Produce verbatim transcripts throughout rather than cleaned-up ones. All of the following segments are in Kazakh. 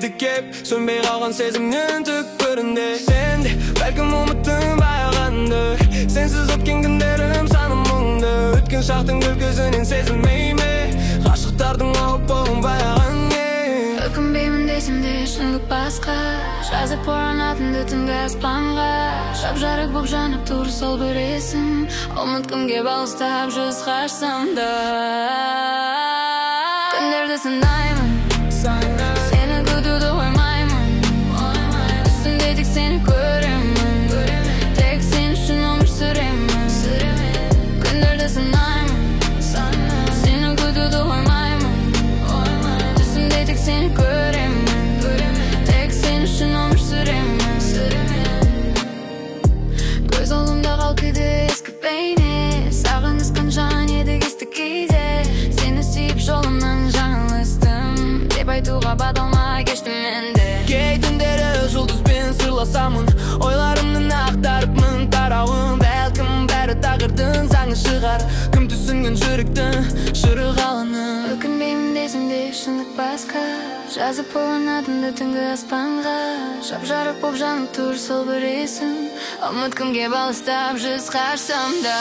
кетті кеп, сөнбей қалған сезімнің түкпірінде. Сенде бәлкім ұмыттың баяғанды, сенсіз өткен күндерім саны мұңды. Өткен шақтың күлкісінен сезілмей ме, ғашықтардың оппауын баяған не? Өкінбеймін десем де шындық басқа, жазып оранатынды түнгі аспанға. Жап-жарық боп жанып тұр сол бір есім, ұмыткым кеп алыстап жүз қашсам да. Күндерді санаймын, сені күтуді қоймаймын. Түсімде тек сені көремін, тек сен үшін өмір сүремін. Күндерді санаймын, сені күтуді қоймаймын. Түсімде тек сені көремін, тек сен үшін өмір сүремін. Көз алдымда қалқиды ескі бейне, сағынысқан жан еді кесті кейде. Сені сүйіп жолымнан жаңылыстым деп айтуға бата алмай кештім енді. Кей түндері жұлдызбен сырласамын, ойларымның ақтарыпмын тарауын. Бәлкім бәрі тағдырдың заңы шығар, кім түсінген жүректің шырғалыны. Өкінбеймін десем де шындық басқа, жазып оранатынды түнгі аспанға. Жап-жарық боп жанып тұр сол бір есім, ұмыткым кеп алыстап жүз қашсам да.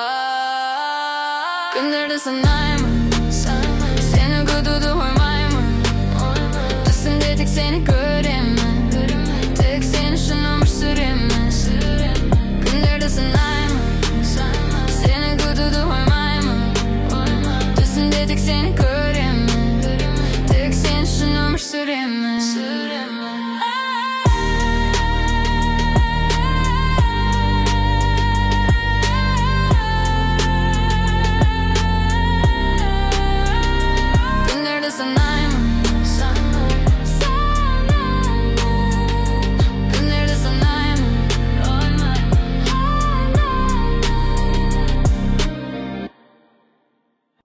Күндерді санаймын, сені күтуді қоймаймын. Түсімде тек сені көремін, тек сен үшін өмір сүремін. Күндерді санаймын, сені күтуді қоймаймын. Түсімде тек сені